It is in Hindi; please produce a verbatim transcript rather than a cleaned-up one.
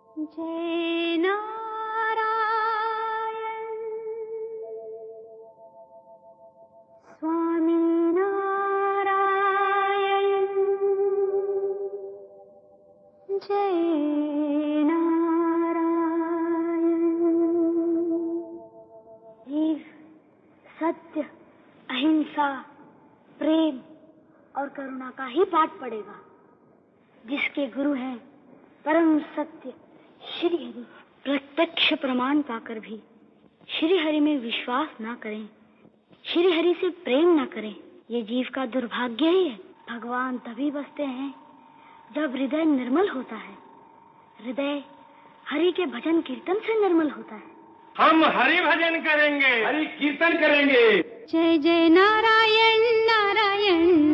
जय नारायण स्वामी नारायण जय नारायण। वीर, सत्य, अहिंसा, प्रेम और करुणा का ही पाठ पड़ेगा। जिसके गुरु हैं परम सत्य श्री हरि, प्रत्यक्ष प्रमाण पाकर भी श्री हरि में विश्वास ना करें, श्री हरि से प्रेम ना करें, ये जीव का दुर्भाग्य ही है। भगवान तभी बसते हैं जब हृदय निर्मल होता है। हृदय हरि के भजन कीर्तन से निर्मल होता है। हम हरि भजन करेंगे, हरि कीर्तन करेंगे। जय जय नारायण नारायण